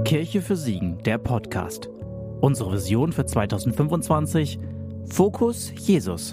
Kirche für Siegen, der Podcast. Unsere Vision für 2025: Fokus Jesus.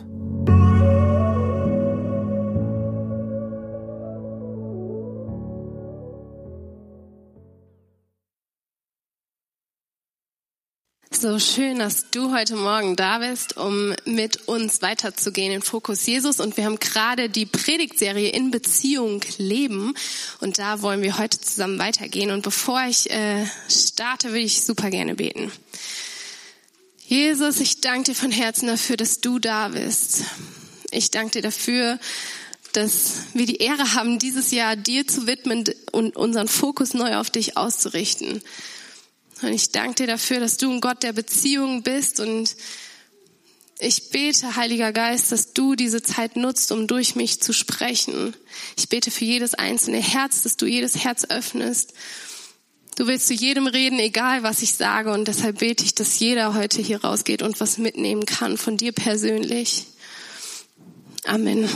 So schön, dass du heute Morgen da bist, um mit uns weiterzugehen in Fokus Jesus. Und wir haben gerade die Predigtserie in Beziehung leben. Und da wollen wir heute zusammen weitergehen. Und bevor ich starte, würde ich super gerne beten. Jesus, ich danke dir von Herzen dafür, dass du da bist. Ich danke dir dafür, dass wir die Ehre haben, dieses Jahr dir zu widmen und unseren Fokus neu auf dich auszurichten. Und ich danke dir dafür, dass du ein Gott der Beziehungen bist, und ich bete, Heiliger Geist, dass du diese Zeit nutzt, um durch mich zu sprechen. Ich bete für jedes einzelne Herz, dass du jedes Herz öffnest. Du willst zu jedem reden, egal was ich sage, und deshalb bete ich, dass jeder heute hier rausgeht und was mitnehmen kann von dir persönlich. Amen.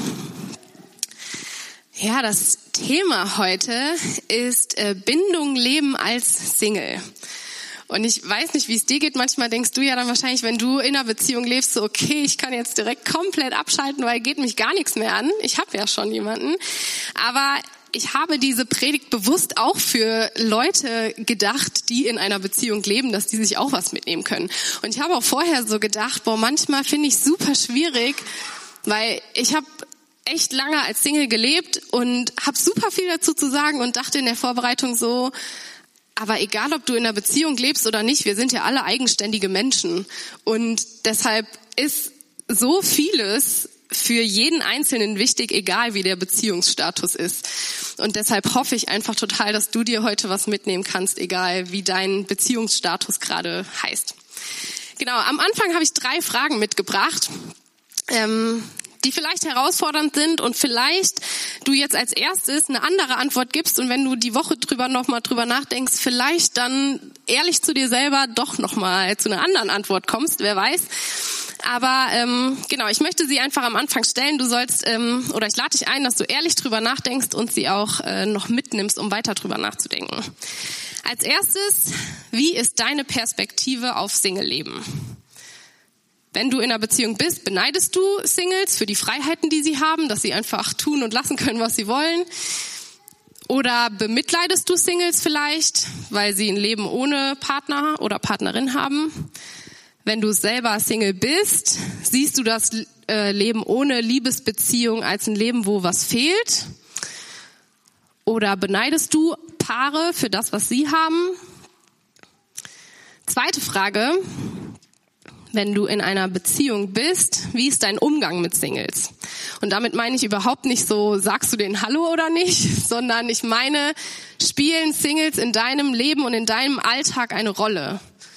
Ja, das Thema heute ist Bindung leben als Single. Und ich weiß nicht, wie es dir geht. Manchmal denkst du ja dann wahrscheinlich, wenn du in einer Beziehung lebst, so okay, ich kann jetzt direkt komplett abschalten, weil geht mich gar nichts mehr an. Ich habe ja schon jemanden. Aber ich habe diese Predigt bewusst auch für Leute gedacht, die in einer Beziehung leben, dass die sich auch was mitnehmen können. Und ich habe auch vorher so gedacht, manchmal finde ich es super schwierig, weil ich habe echt lange als Single gelebt und habe super viel dazu zu sagen und dachte in der Vorbereitung so, aber egal, ob du in einer Beziehung lebst oder nicht, wir sind ja alle eigenständige Menschen. Und deshalb ist so vieles für jeden Einzelnen wichtig, egal wie der Beziehungsstatus ist. Und deshalb hoffe ich einfach total, dass du dir heute was mitnehmen kannst, egal wie dein Beziehungsstatus gerade heißt. Genau, am Anfang habe ich 3 Fragen mitgebracht, die vielleicht herausfordernd sind und vielleicht du jetzt als erstes eine andere Antwort gibst, und wenn du die Woche nochmal drüber nachdenkst, vielleicht dann ehrlich zu dir selber doch nochmal zu einer anderen Antwort kommst, wer weiß. Aber genau, ich möchte sie einfach am Anfang stellen. Du sollst, oder ich lade dich ein, dass du ehrlich drüber nachdenkst und sie auch noch mitnimmst, um weiter drüber nachzudenken. Als erstes, wie ist deine Perspektive auf Single-Leben? Wenn du in einer Beziehung bist, beneidest du Singles für die Freiheiten, die sie haben, dass sie einfach tun und lassen können, was sie wollen? Oder bemitleidest du Singles vielleicht, weil sie ein Leben ohne Partner oder Partnerin haben? Wenn du selber Single bist, siehst du das Leben ohne Liebesbeziehung als ein Leben, wo was fehlt? Oder beneidest du Paare für das, was sie haben? Zweite Frage: Wenn du in einer Beziehung bist, wie ist dein Umgang mit Singles? Und damit meine ich überhaupt nicht so, sagst du denen Hallo oder nicht, sondern ich meine, spielen Singles in deinem Leben und in deinem Alltag eine Rolle?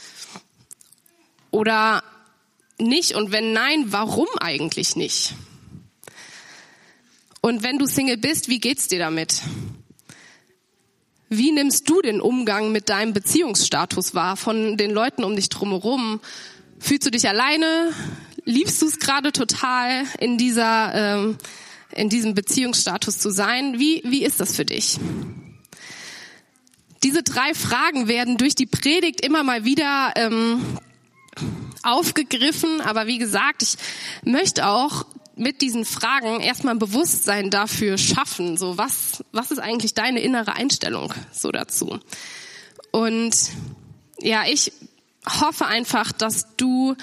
Oder nicht? Und wenn nein, warum eigentlich nicht? Und wenn du Single bist, wie geht's dir damit? Wie nimmst du den Umgang mit deinem Beziehungsstatus wahr von den Leuten um dich drumherum? Fühlst du dich alleine? Liebst du es gerade total, in diesem Beziehungsstatus zu sein? Wie ist das für dich? Diese 3 Fragen werden durch die Predigt immer mal wieder aufgegriffen. Aber wie gesagt, ich möchte auch mit diesen Fragen erstmal ein Bewusstsein dafür schaffen. So, was ist eigentlich deine innere Einstellung so dazu? Und ja, ich hoffe einfach, dass du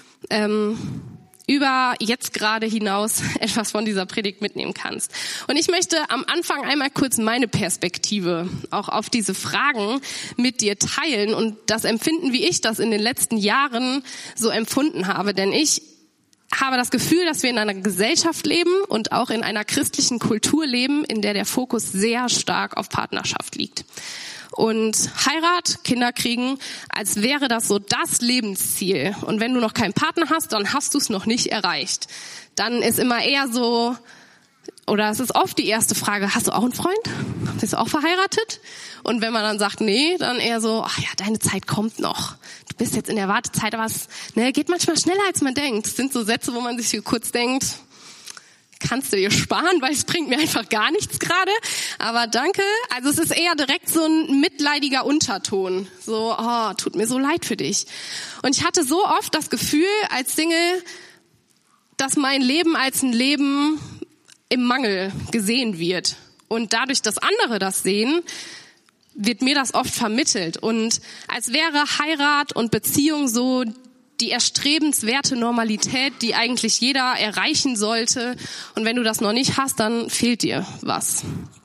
über jetzt gerade hinaus etwas von dieser Predigt mitnehmen kannst. Und ich möchte am Anfang einmal kurz meine Perspektive auch auf diese Fragen mit dir teilen und das Empfinden, wie ich das in den letzten Jahren so empfunden habe. Denn ich habe das Gefühl, dass wir in einer Gesellschaft leben und auch in einer christlichen Kultur leben, in der der Fokus sehr stark auf Partnerschaft liegt. Und Heirat, Kinder kriegen, als wäre das so das Lebensziel. Und wenn du noch keinen Partner hast, dann hast du es noch nicht erreicht. Dann ist immer eher so, oder es ist oft die erste Frage: Hast du auch einen Freund? Bist du auch verheiratet? Und wenn man dann sagt, nee, dann eher so, ach ja, deine Zeit kommt noch. Du bist jetzt in der Wartezeit, aber es geht manchmal schneller, als man denkt. Das sind so Sätze, wo man sich kurz denkt, kannst du dir sparen, weil es bringt mir einfach gar nichts gerade. Aber danke. Also es ist eher direkt so ein mitleidiger Unterton. So, oh, tut mir so leid für dich. Und ich hatte so oft das Gefühl als Single, dass mein Leben als ein Leben im Mangel gesehen wird. Und dadurch, dass andere das sehen, wird mir das oft vermittelt. Und als wäre Heirat und Beziehung so die erstrebenswerte Normalität, die eigentlich jeder erreichen sollte. Und wenn du das noch nicht hast, dann fehlt dir was.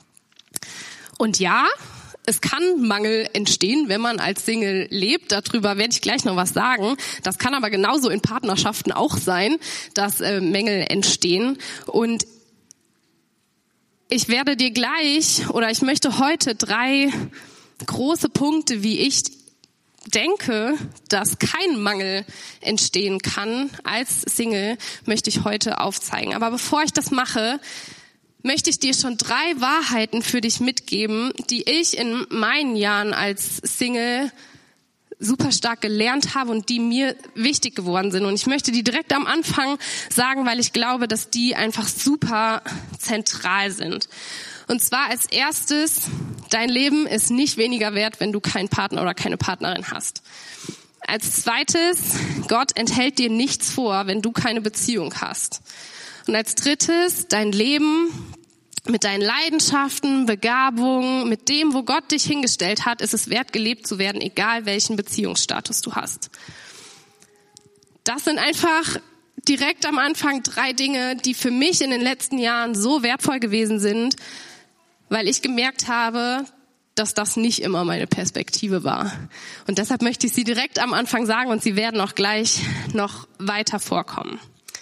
Und ja, es kann Mangel entstehen, wenn man als Single lebt. Darüber werde ich gleich noch was sagen. Das kann aber genauso in Partnerschaften auch sein, dass Mängel entstehen. Und ich werde dir gleich, oder ich möchte heute 3 große Punkte, wie ich denke, dass kein Mangel entstehen kann als Single, möchte ich heute aufzeigen. Aber bevor ich das mache, möchte ich dir schon 3 Wahrheiten für dich mitgeben, die ich in meinen Jahren als Single super stark gelernt habe und die mir wichtig geworden sind. Und ich möchte die direkt am Anfang sagen, weil ich glaube, dass die einfach super zentral sind. Und zwar als erstes, dein Leben ist nicht weniger wert, wenn du keinen Partner oder keine Partnerin hast. Als zweites, Gott enthält dir nichts vor, wenn du keine Beziehung hast. Und als drittes, dein Leben mit deinen Leidenschaften, Begabungen, mit dem, wo Gott dich hingestellt hat, ist es wert, gelebt zu werden, egal welchen Beziehungsstatus du hast. Das sind einfach direkt am Anfang 3 Dinge, die für mich in den letzten Jahren so wertvoll gewesen sind, weil ich gemerkt habe, dass das nicht immer meine Perspektive war. Und deshalb möchte ich sie direkt am Anfang sagen und sie werden auch gleich noch weiter vorkommen.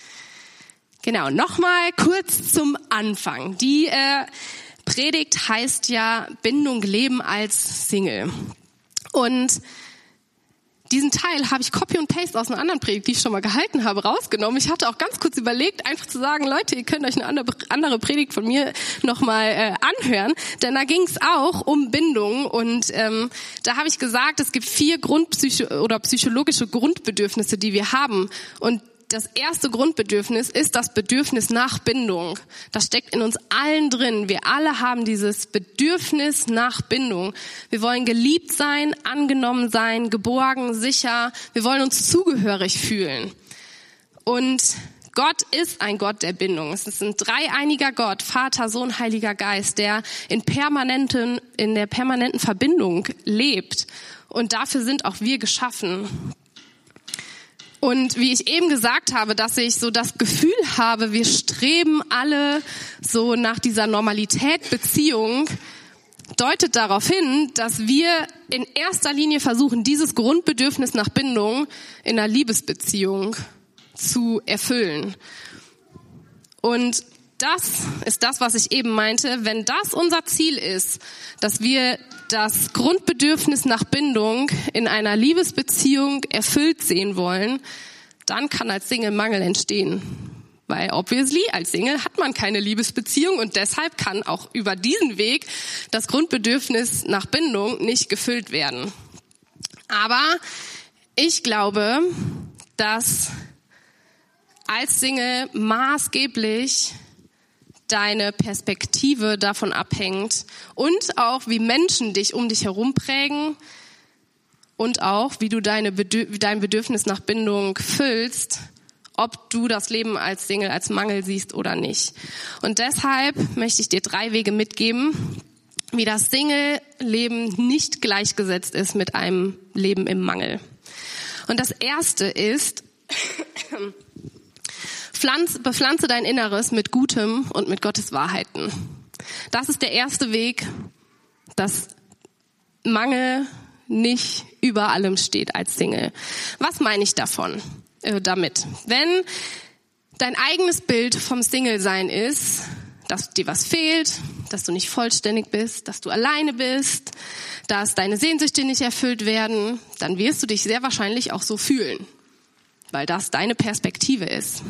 Genau, nochmal kurz zum Anfang. Die Predigt heißt ja Bindung leben als Single. Und diesen Teil habe ich Copy und Paste aus einer anderen Predigt, die ich schon mal gehalten habe, rausgenommen. Ich hatte auch ganz kurz überlegt, einfach zu sagen, Leute, ihr könnt euch eine andere Predigt von mir nochmal anhören. Denn da ging es auch um Bindung. Und da habe ich gesagt, es gibt 4 psychologische Grundbedürfnisse, die wir haben. Und das erste Grundbedürfnis ist das Bedürfnis nach Bindung. Das steckt in uns allen drin. Wir alle haben dieses Bedürfnis nach Bindung. Wir wollen geliebt sein, angenommen sein, geborgen, sicher. Wir wollen uns zugehörig fühlen. Und Gott ist ein Gott der Bindung. Es ist ein dreieiniger Gott, Vater, Sohn, Heiliger Geist, der in der permanenten Verbindung lebt. Und dafür sind auch wir geschaffen. Und wie ich eben gesagt habe, dass ich so das Gefühl habe, wir streben alle so nach dieser Normalität Beziehung, deutet darauf hin, dass wir in erster Linie versuchen, dieses Grundbedürfnis nach Bindung in einer Liebesbeziehung zu erfüllen. Und das ist das, was ich eben meinte. Wenn das unser Ziel ist, dass wir das Grundbedürfnis nach Bindung in einer Liebesbeziehung erfüllt sehen wollen, dann kann als Single Mangel entstehen. Weil obviously als Single hat man keine Liebesbeziehung und deshalb kann auch über diesen Weg das Grundbedürfnis nach Bindung nicht gefüllt werden. Aber ich glaube, dass als Single maßgeblich deine Perspektive davon abhängt und auch wie Menschen dich um dich herum prägen und auch wie du dein Bedürfnis nach Bindung füllst, ob du das Leben als Single als Mangel siehst oder nicht. Und deshalb möchte ich dir 3 Wege mitgeben, wie das Single-Leben nicht gleichgesetzt ist mit einem Leben im Mangel. Und das erste ist, bepflanze dein Inneres mit Gutem und mit Gottes Wahrheiten. Das ist der erste Weg, dass Mangel nicht über allem steht als Single. Was meine ich damit? Wenn dein eigenes Bild vom Single-Sein ist, dass dir was fehlt, dass du nicht vollständig bist, dass du alleine bist, dass deine Sehnsüchte nicht erfüllt werden, dann wirst du dich sehr wahrscheinlich auch so fühlen, weil das deine Perspektive ist.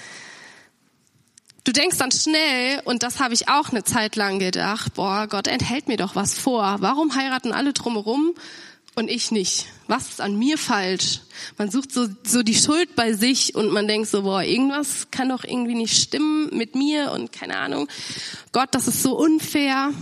Du denkst dann schnell, und das habe ich auch eine Zeit lang gedacht, boah, Gott enthält mir doch was vor. Warum heiraten alle drumherum und ich nicht? Was ist an mir falsch? Man sucht so die Schuld bei sich und man denkt so, boah, irgendwas kann doch irgendwie nicht stimmen mit mir und keine Ahnung. Gott, das ist so unfair.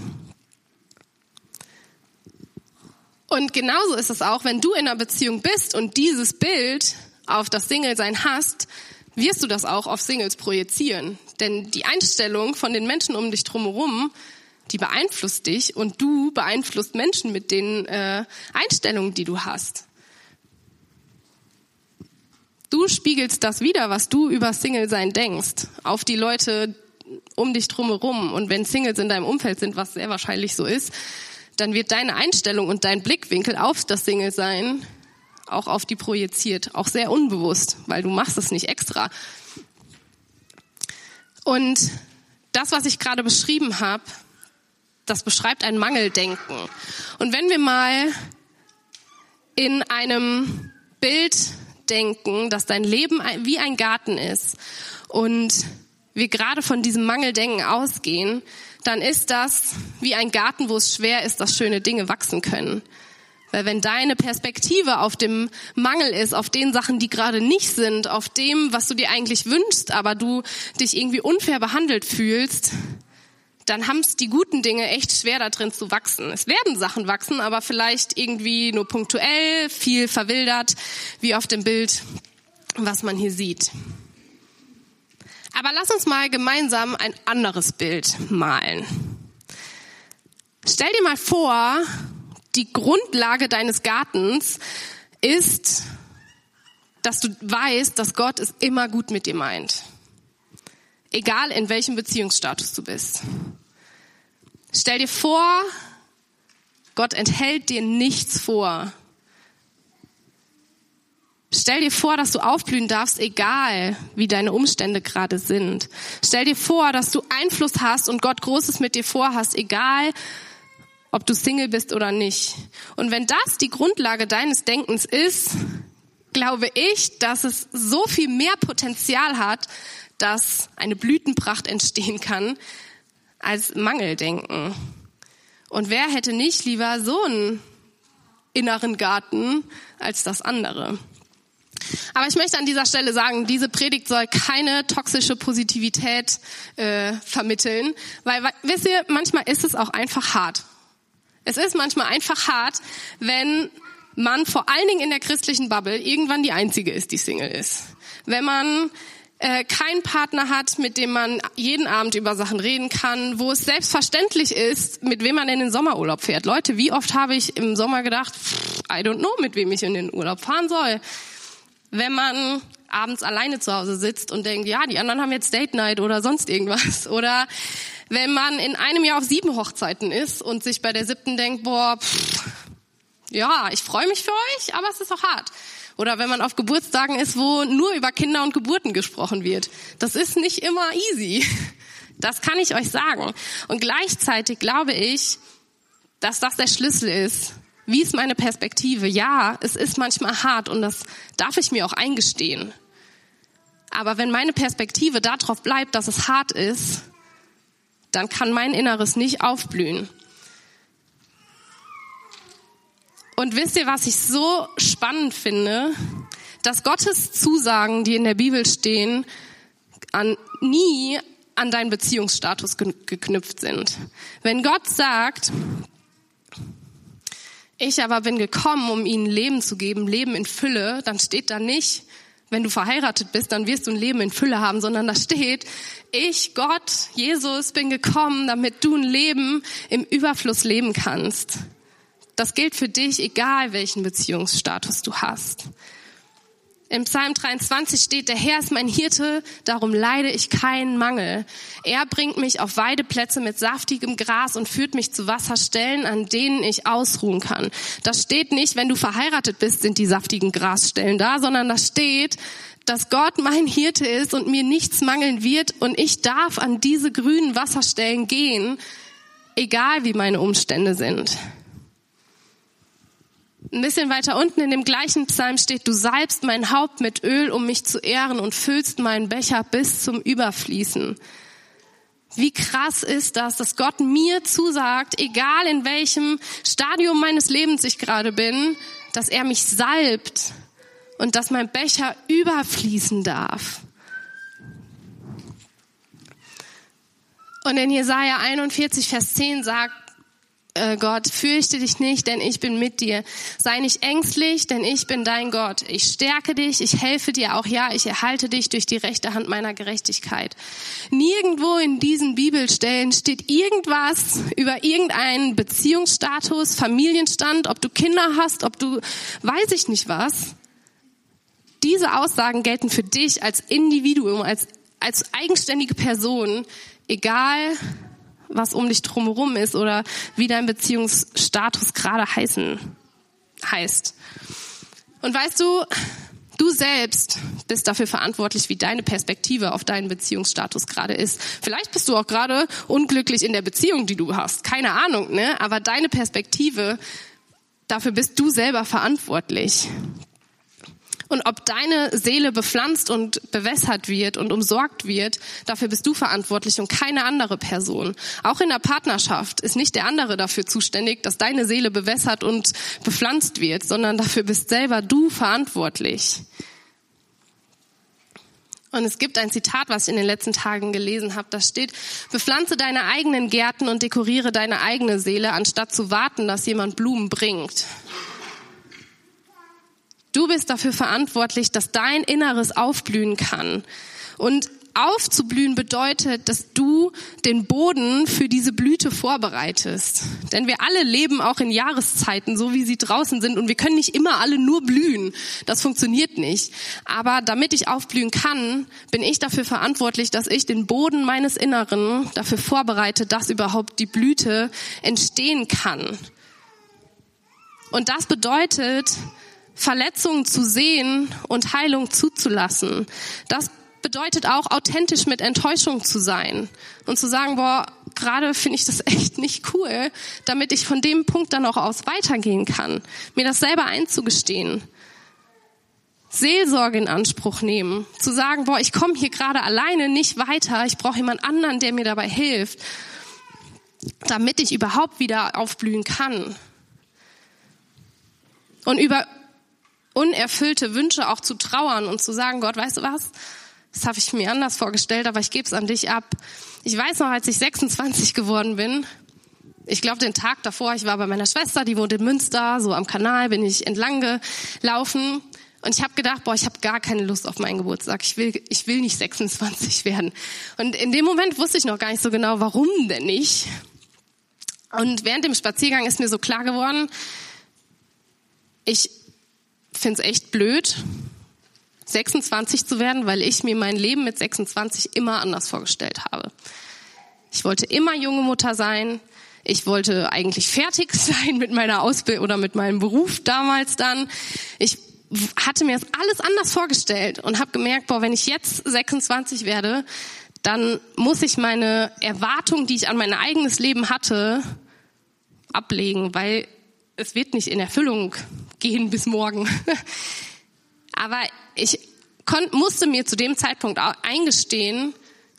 Und genauso ist es auch, wenn du in einer Beziehung bist und dieses Bild auf das Single-Sein hast, wirst du das auch auf Singles projizieren. Denn die Einstellung von den Menschen um dich drumherum, die beeinflusst dich und du beeinflusst Menschen mit den Einstellungen, die du hast. Du spiegelst das wider, was du über Single-Sein denkst, auf die Leute um dich drumherum. Und wenn Singles in deinem Umfeld sind, was sehr wahrscheinlich so ist, dann wird deine Einstellung und dein Blickwinkel auf das Single-Sein auch auf die projiziert, auch sehr unbewusst, weil du machst es nicht extra. Und das, was ich gerade beschrieben habe, das beschreibt ein Mangeldenken. Und wenn wir mal in einem Bild denken, dass dein Leben wie ein Garten ist und wir gerade von diesem Mangeldenken ausgehen, dann ist das wie ein Garten, wo es schwer ist, dass schöne Dinge wachsen können. Weil wenn deine Perspektive auf dem Mangel ist, auf den Sachen, die gerade nicht sind, auf dem, was du dir eigentlich wünschst, aber du dich irgendwie unfair behandelt fühlst, dann haben es die guten Dinge echt schwer, da drin zu wachsen. Es werden Sachen wachsen, aber vielleicht irgendwie nur punktuell, viel verwildert, wie auf dem Bild, was man hier sieht. Aber lass uns mal gemeinsam ein anderes Bild malen. Stell dir mal vor, die Grundlage deines Gartens ist, dass du weißt, dass Gott es immer gut mit dir meint. Egal in welchem Beziehungsstatus du bist. Stell dir vor, Gott enthält dir nichts vor. Stell dir vor, dass du aufblühen darfst, egal wie deine Umstände gerade sind. Stell dir vor, dass du Einfluss hast und Gott Großes mit dir vorhast, egal ob du Single bist oder nicht. Und wenn das die Grundlage deines Denkens ist, glaube ich, dass es so viel mehr Potenzial hat, dass eine Blütenpracht entstehen kann, als Mangeldenken. Und wer hätte nicht lieber so einen inneren Garten als das andere? Aber ich möchte an dieser Stelle sagen, diese Predigt soll keine toxische Positivität vermitteln, weil, wisst ihr, manchmal ist es auch einfach hart. Es ist manchmal einfach hart, wenn man vor allen Dingen in der christlichen Bubble irgendwann die Einzige ist, die Single ist. Wenn man keinen Partner hat, mit dem man jeden Abend über Sachen reden kann, wo es selbstverständlich ist, mit wem man in den Sommerurlaub fährt. Leute, wie oft habe ich im Sommer gedacht, I don't know, mit wem ich in den Urlaub fahren soll. Wenn man abends alleine zu Hause sitzt und denkt, ja, die anderen haben jetzt Date Night oder sonst irgendwas. Oder wenn man in einem Jahr auf 7 Hochzeiten ist und sich bei der 7. denkt, boah, ja, ich freue mich für euch, aber es ist auch hart. Oder wenn man auf Geburtstagen ist, wo nur über Kinder und Geburten gesprochen wird. Das ist nicht immer easy. Das kann ich euch sagen. Und gleichzeitig glaube ich, dass das der Schlüssel ist. Wie ist meine Perspektive? Ja, es ist manchmal hart und das darf ich mir auch eingestehen. Aber wenn meine Perspektive darauf bleibt, dass es hart ist, dann kann mein Inneres nicht aufblühen. Und wisst ihr, was ich so spannend finde? Dass Gottes Zusagen, die in der Bibel stehen, nie an deinen Beziehungsstatus geknüpft sind. Wenn Gott sagt, ich aber bin gekommen, um ihnen Leben zu geben, Leben in Fülle, dann steht da nicht, wenn du verheiratet bist, dann wirst du ein Leben in Fülle haben, sondern da steht, ich, Gott, Jesus, bin gekommen, damit du ein Leben im Überfluss leben kannst. Das gilt für dich, egal welchen Beziehungsstatus du hast. Im Psalm 23 steht, der Herr ist mein Hirte, darum leide ich keinen Mangel. Er bringt mich auf Weideplätze mit saftigem Gras und führt mich zu Wasserstellen, an denen ich ausruhen kann. Das steht nicht, wenn du verheiratet bist, sind die saftigen Grasstellen da, sondern da steht, dass Gott mein Hirte ist und mir nichts mangeln wird und ich darf an diese grünen Wasserstellen gehen, egal wie meine Umstände sind. Ein bisschen weiter unten in dem gleichen Psalm steht, du salbst mein Haupt mit Öl, um mich zu ehren und füllst meinen Becher bis zum Überfließen. Wie krass ist das, dass Gott mir zusagt, egal in welchem Stadium meines Lebens ich gerade bin, dass er mich salbt und dass mein Becher überfließen darf. Und in Jesaja 41, Vers 10 sagt Gott, fürchte dich nicht, denn ich bin mit dir. Sei nicht ängstlich, denn ich bin dein Gott. Ich stärke dich, ich helfe dir auch, ja, ich erhalte dich durch die rechte Hand meiner Gerechtigkeit. Nirgendwo in diesen Bibelstellen steht irgendwas über irgendeinen Beziehungsstatus, Familienstand, ob du Kinder hast, ob du, weiß ich nicht was. Diese Aussagen gelten für dich als Individuum, als eigenständige Person, egal was um dich drumherum ist oder wie dein Beziehungsstatus gerade heißt. Und weißt du, du selbst bist dafür verantwortlich, wie deine Perspektive auf deinen Beziehungsstatus gerade ist. Vielleicht bist du auch gerade unglücklich in der Beziehung, die du hast. Keine Ahnung, ne? Aber deine Perspektive, dafür bist du selber verantwortlich. Und ob deine Seele bepflanzt und bewässert wird und umsorgt wird, dafür bist du verantwortlich und keine andere Person. Auch in der Partnerschaft ist nicht der andere dafür zuständig, dass deine Seele bewässert und bepflanzt wird, sondern dafür bist selber du verantwortlich. Und es gibt ein Zitat, was ich in den letzten Tagen gelesen habe, da steht, bepflanze deine eigenen Gärten und dekoriere deine eigene Seele, anstatt zu warten, dass jemand Blumen bringt. Du bist dafür verantwortlich, dass dein Inneres aufblühen kann. Und aufzublühen bedeutet, dass du den Boden für diese Blüte vorbereitest. Denn wir alle leben auch in Jahreszeiten, so wie sie draußen sind. Und wir können nicht immer alle nur blühen. Das funktioniert nicht. Aber damit ich aufblühen kann, bin ich dafür verantwortlich, dass ich den Boden meines Inneren dafür vorbereite, dass überhaupt die Blüte entstehen kann. Und das bedeutet, Verletzungen zu sehen und Heilung zuzulassen. Das bedeutet auch, authentisch mit Enttäuschung zu sein und zu sagen, boah, gerade finde ich das echt nicht cool, damit ich von dem Punkt dann auch aus weitergehen kann. Mir das selber einzugestehen. Seelsorge in Anspruch nehmen. Zu sagen, boah, ich komme hier gerade alleine nicht weiter, ich brauche jemand anderen, der mir dabei hilft, damit ich überhaupt wieder aufblühen kann. Und über unerfüllte Wünsche auch zu trauern und zu sagen, Gott, weißt du was? Das habe ich mir anders vorgestellt, aber ich gebe es an dich ab. Ich weiß noch, als ich 26 geworden bin, ich glaube den Tag davor, ich war bei meiner Schwester, die wohnt in Münster, so am Kanal bin ich entlang gelaufen und ich habe gedacht, boah, ich habe gar keine Lust auf meinen Geburtstag. Ich will nicht 26 werden. Und in dem Moment wusste ich noch gar nicht so genau, warum denn nicht. Und während dem Spaziergang ist mir so klar geworden, ich finde es echt blöd, 26 zu werden, weil ich mir mein Leben mit 26 immer anders vorgestellt habe. Ich wollte immer junge Mutter sein. Ich wollte eigentlich fertig sein mit meiner Ausbildung oder mit meinem Beruf damals dann. Ich hatte mir das alles anders vorgestellt und habe gemerkt, boah, wenn ich jetzt 26 werde, dann muss ich meine Erwartungen, die ich an mein eigenes Leben hatte, ablegen, weil es wird nicht in Erfüllung gehen bis morgen. Aber ich musste mir zu dem Zeitpunkt auch eingestehen,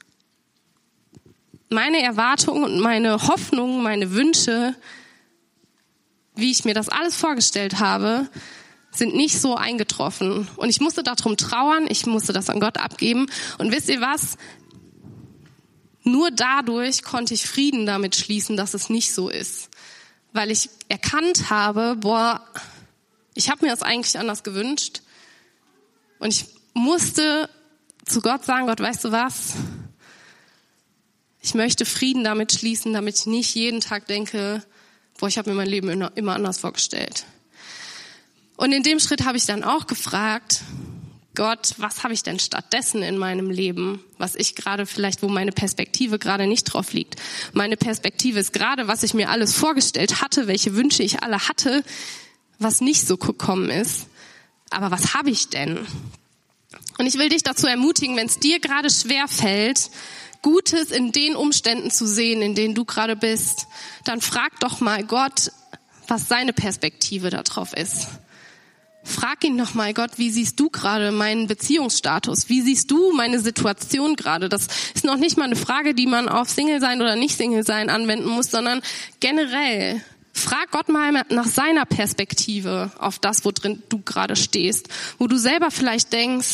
meine Erwartungen und meine Hoffnungen, meine Wünsche, wie ich mir das alles vorgestellt habe, sind nicht so eingetroffen. Und ich musste darum trauern, ich musste das an Gott abgeben. Und wisst ihr was? Nur dadurch konnte ich Frieden damit schließen, dass es nicht so ist. Weil ich erkannt habe, boah, ich habe mir das eigentlich anders gewünscht. Und ich musste zu Gott sagen, Gott, weißt du was? Ich möchte Frieden damit schließen, damit ich nicht jeden Tag denke, boah, ich habe mir mein Leben immer anders vorgestellt. Und in dem Schritt habe ich dann auch gefragt, Gott, was habe ich denn stattdessen in meinem Leben, was ich gerade vielleicht, wo meine Perspektive gerade nicht drauf liegt. Meine Perspektive ist gerade, was ich mir alles vorgestellt hatte, welche Wünsche ich alle hatte, was nicht so gekommen ist. Aber was habe ich denn? Und ich will dich dazu ermutigen, wenn es dir gerade schwer fällt, Gutes in den Umständen zu sehen, in denen du gerade bist, dann frag doch mal Gott, was seine Perspektive darauf ist. Frag ihn nochmal, Gott, wie siehst du gerade meinen Beziehungsstatus? Wie siehst du meine Situation gerade? Das ist noch nicht mal eine Frage, die man auf Single-Sein oder Nicht-Single-Sein anwenden muss, sondern generell. Frag Gott mal nach seiner Perspektive auf das, wo drin du gerade stehst. Wo du selber vielleicht denkst,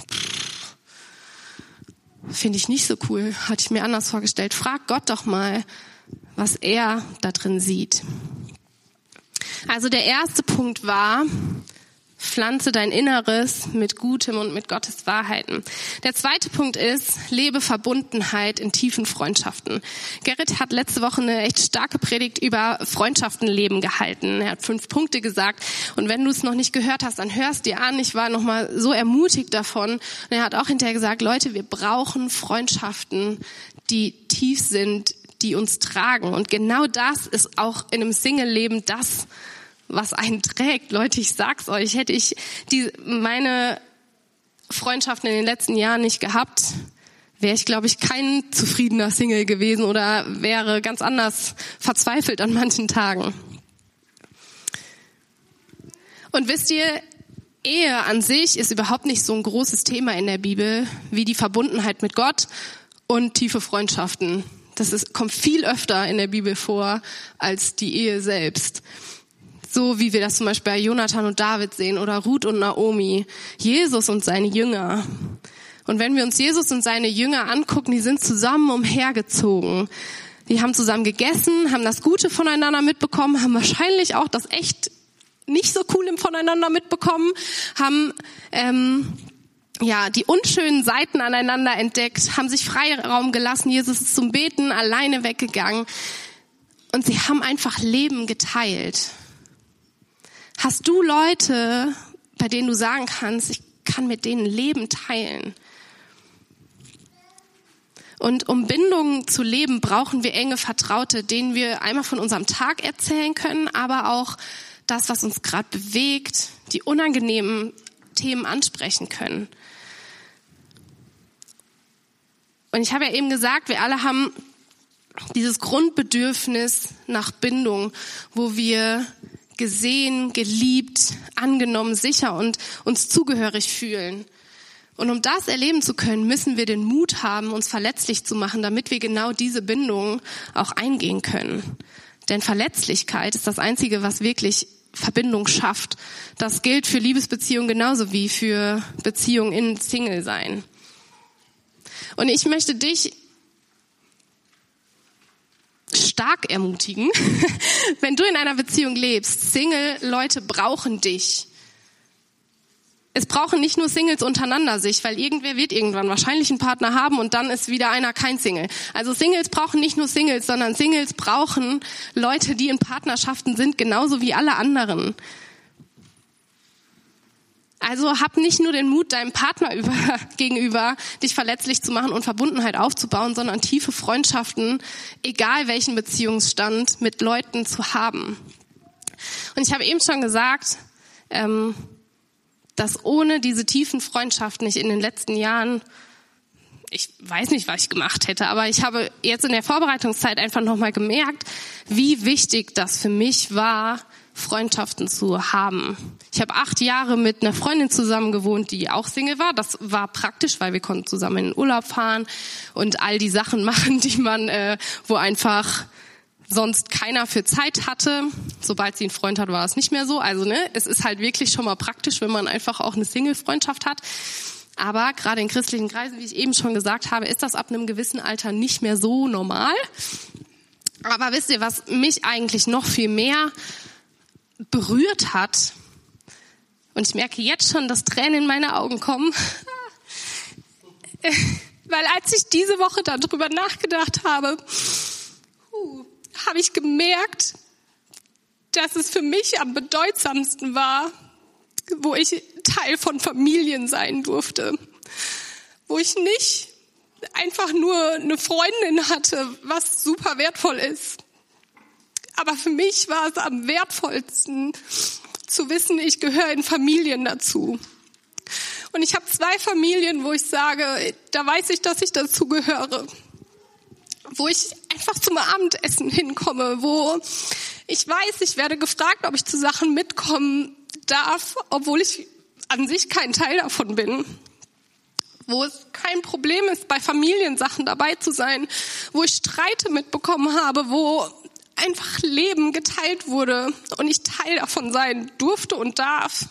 finde ich nicht so cool, hatte ich mir anders vorgestellt. Frag Gott doch mal, was er da drin sieht. Also der erste Punkt war, pflanze dein Inneres mit Gutem und mit Gottes Wahrheiten. Der zweite Punkt ist, lebe Verbundenheit in tiefen Freundschaften. Gerrit hat letzte Woche eine echt starke Predigt über Freundschaftenleben gehalten. Er hat 5 Punkte gesagt. Und wenn du es noch nicht gehört hast, dann hörst dir an. Ich war nochmal so ermutigt davon. Und er hat auch hinterher gesagt, Leute, wir brauchen Freundschaften, die tief sind, die uns tragen. Und genau das ist auch in einem Single-Leben das, was einen trägt. Leute, ich sag's euch, hätte ich meine Freundschaften in den letzten Jahren nicht gehabt, wäre ich, glaube ich, kein zufriedener Single gewesen oder wäre ganz anders verzweifelt an manchen Tagen. Und wisst ihr, Ehe an sich ist überhaupt nicht so ein großes Thema in der Bibel wie die Verbundenheit mit Gott und tiefe Freundschaften. Kommt viel öfter in der Bibel vor als die Ehe selbst. So wie wir das zum Beispiel bei Jonathan und David sehen oder Ruth und Naomi, Jesus und seine Jünger. Und wenn wir uns Jesus und seine Jünger angucken, die sind zusammen umhergezogen. Die haben zusammen gegessen, haben das Gute voneinander mitbekommen, haben wahrscheinlich auch das echt nicht so Coole voneinander mitbekommen, haben die unschönen Seiten aneinander entdeckt, haben sich Freiraum gelassen. Jesus ist zum Beten alleine weggegangen und sie haben einfach Leben geteilt. Hast du Leute, bei denen du sagen kannst, ich kann mit denen Leben teilen? Und um Bindungen zu leben, brauchen wir enge Vertraute, denen wir einmal von unserem Tag erzählen können, aber auch das, was uns gerade bewegt, die unangenehmen Themen ansprechen können. Und ich habe ja eben gesagt, wir alle haben dieses Grundbedürfnis nach Bindung, wo wir gesehen, geliebt, angenommen, sicher und uns zugehörig fühlen. Und um das erleben zu können, müssen wir den Mut haben, uns verletzlich zu machen, damit wir genau diese Bindung auch eingehen können. Denn Verletzlichkeit ist das Einzige, was wirklich Verbindung schafft. Das gilt für Liebesbeziehungen genauso wie für Beziehungen in Single-Sein. Und ich möchte dich stark ermutigen, wenn du in einer Beziehung lebst. Single-Leute brauchen dich. Es brauchen nicht nur Singles untereinander sich, weil irgendwer wird irgendwann wahrscheinlich einen Partner haben und dann ist wieder einer kein Single. Also Singles brauchen nicht nur Singles, sondern Singles brauchen Leute, die in Partnerschaften sind, genauso wie alle anderen. Also hab nicht nur den Mut, deinem Partner gegenüber dich verletzlich zu machen und Verbundenheit aufzubauen, sondern tiefe Freundschaften, egal welchen Beziehungsstand, mit Leuten zu haben. Und ich habe eben schon gesagt, dass ohne diese tiefen Freundschaften ich in den letzten Jahren, ich weiß nicht, was ich gemacht hätte, aber ich habe jetzt in der Vorbereitungszeit einfach nochmal gemerkt, wie wichtig das für mich war, Freundschaften zu haben. Ich habe 8 Jahre mit einer Freundin zusammen gewohnt, die auch Single war. Das war praktisch, weil wir konnten zusammen in den Urlaub fahren und all die Sachen machen, die man, wo einfach sonst keiner für Zeit hatte. Sobald sie einen Freund hat, war es nicht mehr so. Also es ist halt wirklich schon mal praktisch, wenn man einfach auch eine Single-Freundschaft hat. Aber gerade in christlichen Kreisen, wie ich eben schon gesagt habe, ist das ab einem gewissen Alter nicht mehr so normal. Aber wisst ihr, was mich eigentlich noch viel mehr berührt hat, und ich merke jetzt schon, dass Tränen in meine Augen kommen, weil als ich diese Woche darüber nachgedacht habe, habe ich gemerkt, dass es für mich am bedeutsamsten war, wo ich Teil von Familien sein durfte, wo ich nicht einfach nur eine Freundin hatte, was super wertvoll ist. Aber für mich war es am wertvollsten zu wissen, ich gehöre in Familien dazu. Und ich habe 2 Familien, wo ich sage, da weiß ich, dass ich dazu gehöre. Wo ich einfach zum Abendessen hinkomme, wo ich weiß, ich werde gefragt, ob ich zu Sachen mitkomme, darf, obwohl ich an sich kein Teil davon bin. Wo es kein Problem ist, bei Familiensachen dabei zu sein, wo ich Streite mitbekommen habe, wo einfach Leben geteilt wurde und ich Teil davon sein durfte und darf.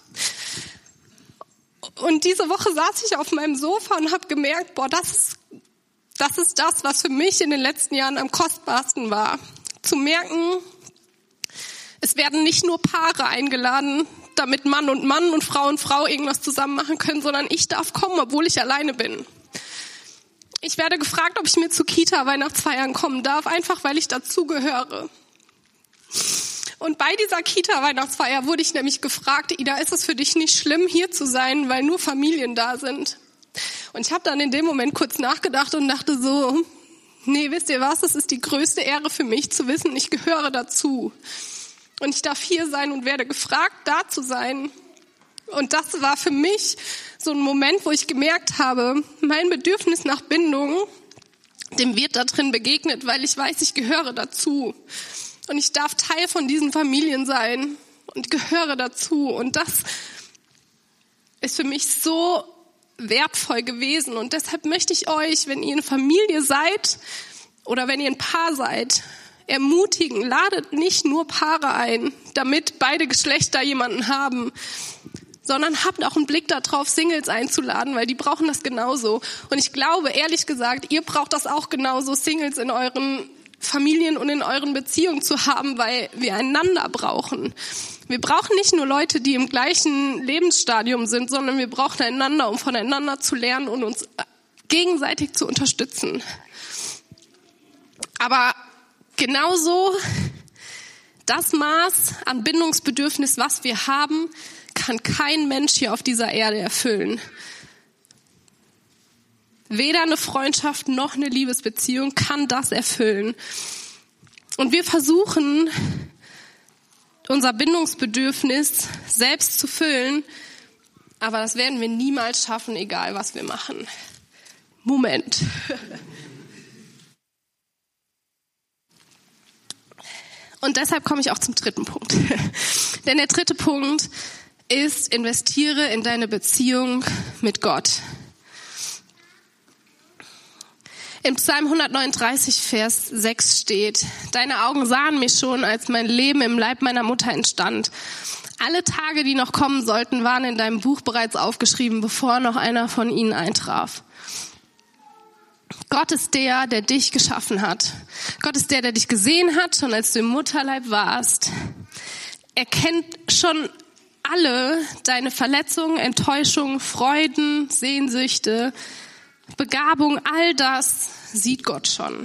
Und diese Woche saß ich auf meinem Sofa und habe gemerkt, das ist das, was für mich in den letzten Jahren am kostbarsten war. Zu merken, es werden nicht nur Paare eingeladen, damit Mann und Frau irgendwas zusammen machen können, sondern ich darf kommen, obwohl ich alleine bin. Ich werde gefragt, ob ich mir zu Kita-Weihnachtsfeiern kommen darf, einfach weil ich dazugehöre. Und bei dieser Kita-Weihnachtsfeier wurde ich nämlich gefragt, Ida, ist es für dich nicht schlimm, hier zu sein, weil nur Familien da sind? Und ich habe dann in dem Moment kurz nachgedacht und dachte so, nee, wisst ihr was, es ist die größte Ehre für mich zu wissen, ich gehöre dazu. Und ich darf hier sein und werde gefragt, da zu sein. Und das war für mich so ein Moment, wo ich gemerkt habe, mein Bedürfnis nach Bindung, dem wird da drin begegnet, weil ich weiß, ich gehöre dazu. Und ich darf Teil von diesen Familien sein und gehöre dazu. Und das ist für mich so wertvoll gewesen. Und deshalb möchte ich euch, wenn ihr eine Familie seid oder wenn ihr ein Paar seid, ermutigen, ladet nicht nur Paare ein, damit beide Geschlechter jemanden haben, sondern habt auch einen Blick darauf, Singles einzuladen, weil die brauchen das genauso. Und ich glaube, ehrlich gesagt, ihr braucht das auch genauso, Singles in euren Familien und in euren Beziehungen zu haben, weil wir einander brauchen. Wir brauchen nicht nur Leute, die im gleichen Lebensstadium sind, sondern wir brauchen einander, um voneinander zu lernen und uns gegenseitig zu unterstützen. Aber genauso das Maß an Bindungsbedürfnis, was wir haben, kann kein Mensch hier auf dieser Erde erfüllen. Weder eine Freundschaft noch eine Liebesbeziehung kann das erfüllen. Und wir versuchen, unser Bindungsbedürfnis selbst zu füllen, aber das werden wir niemals schaffen, egal was wir machen. Moment. Und deshalb komme ich auch zum dritten Punkt. Denn der dritte Punkt ist, investiere in deine Beziehung mit Gott. Im Psalm 139, Vers 6 steht, deine Augen sahen mich schon, als mein Leben im Leib meiner Mutter entstand. Alle Tage, die noch kommen sollten, waren in deinem Buch bereits aufgeschrieben, bevor noch einer von ihnen eintraf. Gott ist der dich geschaffen hat. Gott ist der dich gesehen hat, schon als du im Mutterleib warst. Er kennt schon alle deine Verletzungen, Enttäuschungen, Freuden, Sehnsüchte, Begabung, all das sieht Gott schon.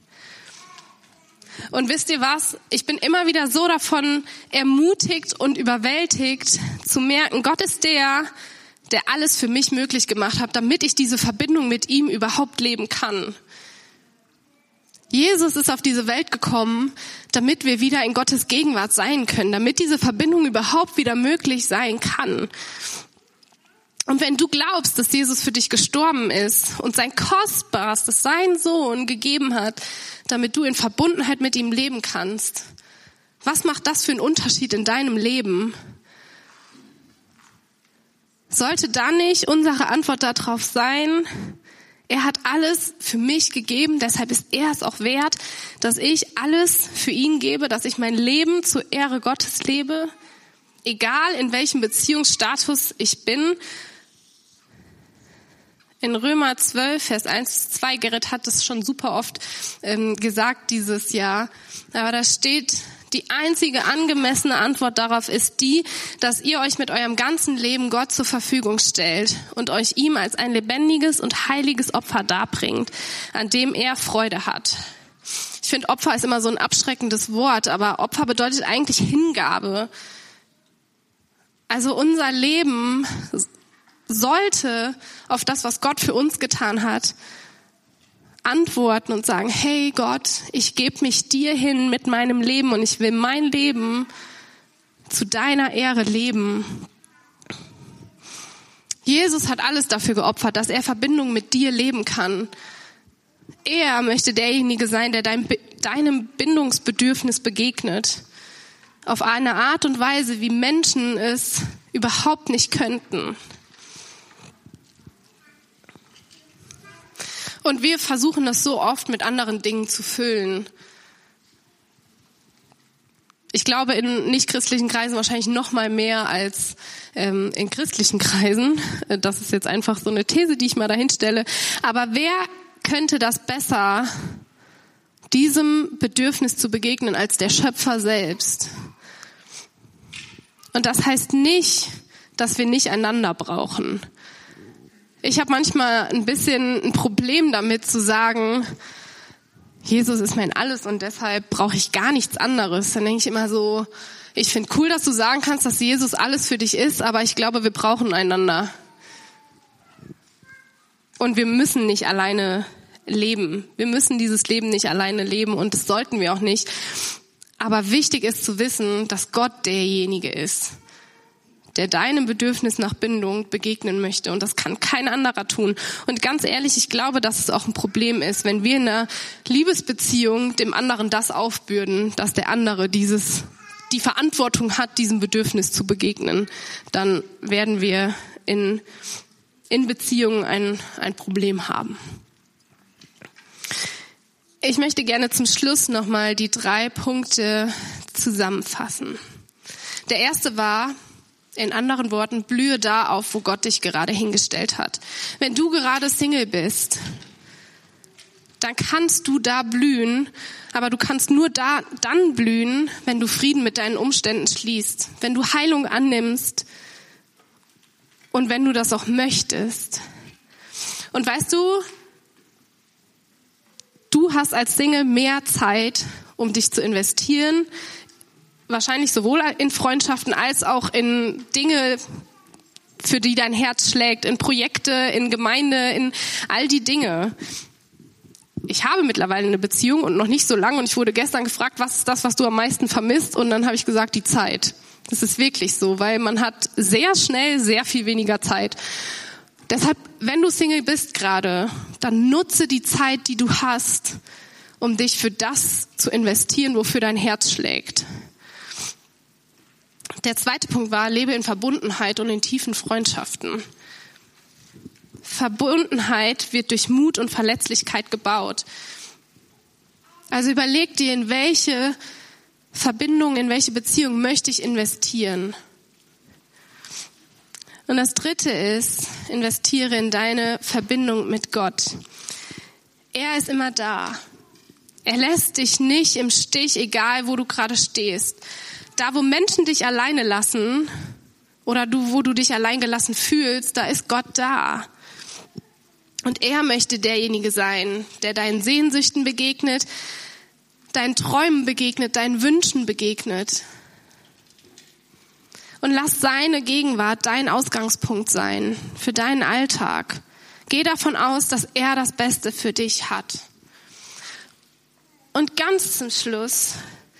Und wisst ihr was? Ich bin immer wieder so davon ermutigt und überwältigt zu merken, Gott ist der alles für mich möglich gemacht hat, damit ich diese Verbindung mit ihm überhaupt leben kann. Jesus ist auf diese Welt gekommen, damit wir wieder in Gottes Gegenwart sein können, damit diese Verbindung überhaupt wieder möglich sein kann. Und wenn du glaubst, dass Jesus für dich gestorben ist und sein Kostbarstes, seinen Sohn gegeben hat, damit du in Verbundenheit mit ihm leben kannst, was macht das für einen Unterschied in deinem Leben? Sollte dann nicht unsere Antwort darauf sein, er hat alles für mich gegeben, deshalb ist er es auch wert, dass ich alles für ihn gebe, dass ich mein Leben zur Ehre Gottes lebe, egal in welchem Beziehungsstatus ich bin. In Römer 12, Vers 1-2, Gerrit hat es schon super oft gesagt dieses Jahr, aber da steht, die einzige angemessene Antwort darauf ist die, dass ihr euch mit eurem ganzen Leben Gott zur Verfügung stellt und euch ihm als ein lebendiges und heiliges Opfer darbringt, an dem er Freude hat. Ich finde, Opfer ist immer so ein abschreckendes Wort, aber Opfer bedeutet eigentlich Hingabe. Also unser Leben sollte auf das, was Gott für uns getan hat, antworten und sagen, hey Gott, ich gebe mich dir hin mit meinem Leben und ich will mein Leben zu deiner Ehre leben. Jesus hat alles dafür geopfert, dass er Verbindung mit dir leben kann. Er möchte derjenige sein, der deinem Bindungsbedürfnis begegnet. auf eine Art und Weise, wie Menschen es überhaupt nicht könnten. Und wir versuchen das so oft mit anderen Dingen zu füllen. Ich glaube, in nicht-christlichen Kreisen wahrscheinlich noch mal mehr als in christlichen Kreisen. Das ist jetzt einfach so eine These, die ich mal dahin stelle. Aber wer könnte das besser, diesem Bedürfnis zu begegnen, als der Schöpfer selbst? Und das heißt nicht, dass wir nicht einander brauchen. Ich habe manchmal ein bisschen ein Problem damit zu sagen, Jesus ist mein Alles und deshalb brauche ich gar nichts anderes. Dann denke ich immer so, ich finde cool, dass du sagen kannst, dass Jesus alles für dich ist, aber ich glaube, wir brauchen einander. Und wir müssen nicht alleine leben. Wir müssen dieses Leben nicht alleine leben und das sollten wir auch nicht. Aber wichtig ist zu wissen, dass Gott derjenige ist, der deinem Bedürfnis nach Bindung begegnen möchte. Und das kann kein anderer tun. Und ganz ehrlich, ich glaube, dass es auch ein Problem ist, wenn wir in einer Liebesbeziehung dem anderen das aufbürden, dass der andere die Verantwortung hat, diesem Bedürfnis zu begegnen. Dann werden wir in Beziehungen ein Problem haben. Ich möchte gerne zum Schluss nochmal die 3 Punkte zusammenfassen. Der erste war, in anderen Worten, blühe da auf, wo Gott dich gerade hingestellt hat. Wenn du gerade Single bist, dann kannst du da blühen, aber du kannst nur dann blühen, wenn du Frieden mit deinen Umständen schließt, wenn du Heilung annimmst und wenn du das auch möchtest. Und weißt du, du hast als Single mehr Zeit, um dich zu investieren, wahrscheinlich sowohl in Freundschaften als auch in Dinge, für die dein Herz schlägt, in Projekte, in Gemeinde, in all die Dinge. Ich habe mittlerweile eine Beziehung und noch nicht so lange und ich wurde gestern gefragt, was ist das, was du am meisten vermisst? Und dann habe ich gesagt, die Zeit. Das ist wirklich so, weil man hat sehr schnell sehr viel weniger Zeit. Deshalb, wenn du Single bist gerade, dann nutze die Zeit, die du hast, um dich für das zu investieren, wofür dein Herz schlägt. Der zweite Punkt war, lebe in Verbundenheit und in tiefen Freundschaften. Verbundenheit wird durch Mut und Verletzlichkeit gebaut. Also überleg dir, in welche Verbindung, in welche Beziehung möchte ich investieren. Und das dritte ist, investiere in deine Verbindung mit Gott. Er ist immer da. Er lässt dich nicht im Stich, egal wo du gerade stehst. Da, wo Menschen dich alleine lassen oder wo du dich alleingelassen fühlst, da ist Gott da. Und er möchte derjenige sein, der deinen Sehnsüchten begegnet, deinen Träumen begegnet, deinen Wünschen begegnet. Und lass seine Gegenwart dein Ausgangspunkt sein für deinen Alltag. Geh davon aus, dass er das Beste für dich hat. Und ganz zum Schluss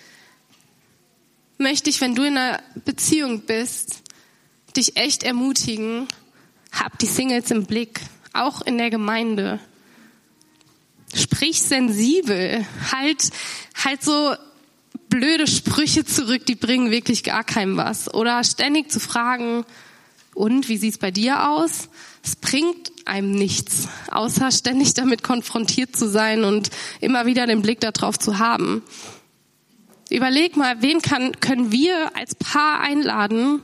möchte ich, wenn du in einer Beziehung bist, dich echt ermutigen, hab die Singles im Blick, auch in der Gemeinde. Sprich sensibel, halt so blöde Sprüche zurück, die bringen wirklich gar keinem was. Oder ständig zu fragen, und wie sieht's bei dir aus? Es bringt einem nichts, außer ständig damit konfrontiert zu sein und immer wieder den Blick darauf zu haben. Überleg mal, wen können wir als Paar einladen,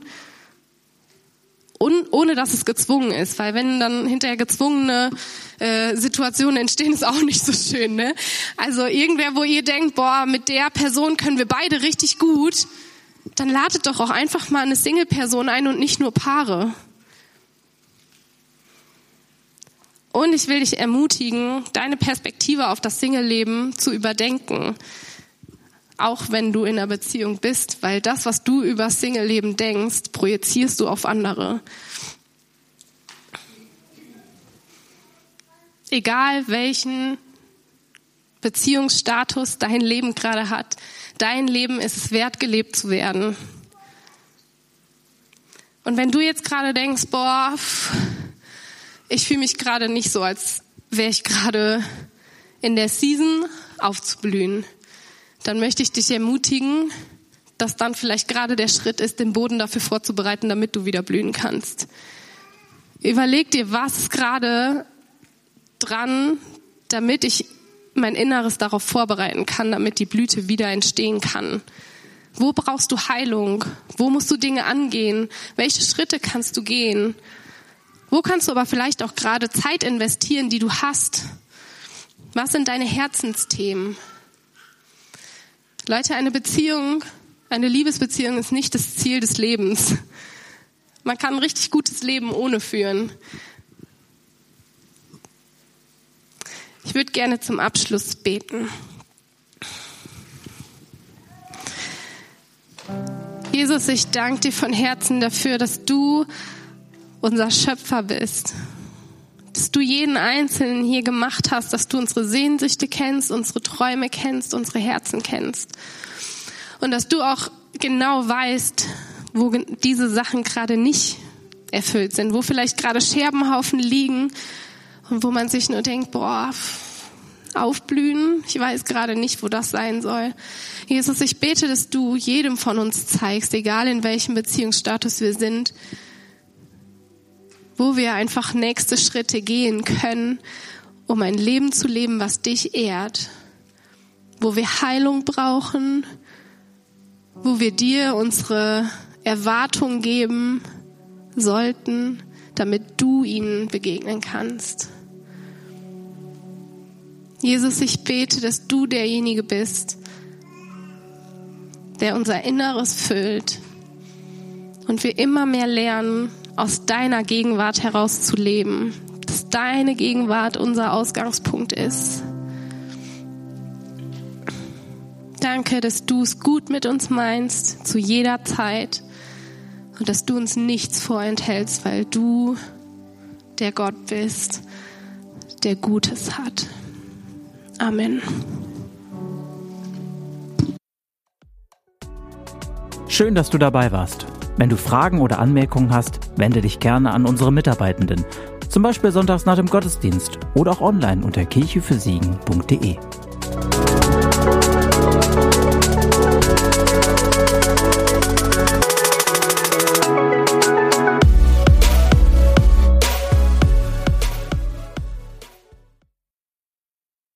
ohne dass es gezwungen ist. Weil wenn dann hinterher gezwungene Situationen entstehen, ist auch nicht so schön. Ne? Also irgendwer, wo ihr denkt, boah, mit der Person können wir beide richtig gut, dann ladet doch auch einfach mal eine Single-Person ein und nicht nur Paare. Und ich will dich ermutigen, deine Perspektive auf das Single-Leben zu überdenken. Auch wenn du in einer Beziehung bist, weil das, was du über Single-Leben denkst, projizierst du auf andere. Egal welchen Beziehungsstatus dein Leben gerade hat, dein Leben ist es wert, gelebt zu werden. Und wenn du jetzt gerade denkst, boah, ich fühle mich gerade nicht so, als wäre ich gerade in der Season aufzublühen, dann möchte ich dich ermutigen, dass dann vielleicht gerade der Schritt ist, den Boden dafür vorzubereiten, damit du wieder blühen kannst. Überleg dir, was ist gerade dran, damit ich mein Inneres darauf vorbereiten kann, damit die Blüte wieder entstehen kann. Wo brauchst du Heilung? Wo musst du Dinge angehen? Welche Schritte kannst du gehen? Wo kannst du aber vielleicht auch gerade Zeit investieren, die du hast? Was sind deine Herzensthemen? Leute, eine Liebesbeziehung ist nicht das Ziel des Lebens. Man kann ein richtig gutes Leben ohne führen. Ich würde gerne zum Abschluss beten. Jesus, ich danke dir von Herzen dafür, dass du unser Schöpfer bist. Dass du jeden Einzelnen hier gemacht hast, dass du unsere Sehnsüchte kennst, unsere Träume kennst, unsere Herzen kennst. Und dass du auch genau weißt, wo diese Sachen gerade nicht erfüllt sind, wo vielleicht gerade Scherbenhaufen liegen und wo man sich nur denkt, aufblühen, ich weiß gerade nicht, wo das sein soll. Jesus, ich bete, dass du jedem von uns zeigst, egal in welchem Beziehungsstatus wir sind, wo wir einfach nächste Schritte gehen können, um ein Leben zu leben, was dich ehrt, wo wir Heilung brauchen, wo wir dir unsere Erwartung geben sollten, damit du ihnen begegnen kannst. Jesus, ich bete, dass du derjenige bist, der unser Inneres füllt und wir immer mehr lernen, aus deiner Gegenwart heraus zu leben, dass deine Gegenwart unser Ausgangspunkt ist. Danke, dass du es gut mit uns meinst, zu jeder Zeit, und dass du uns nichts vorenthältst, weil du der Gott bist, der Gutes hat. Amen. Schön, dass du dabei warst. Wenn du Fragen oder Anmerkungen hast, wende dich gerne an unsere Mitarbeitenden. Zum Beispiel sonntags nach dem Gottesdienst oder auch online unter kirchefürsiegen.de.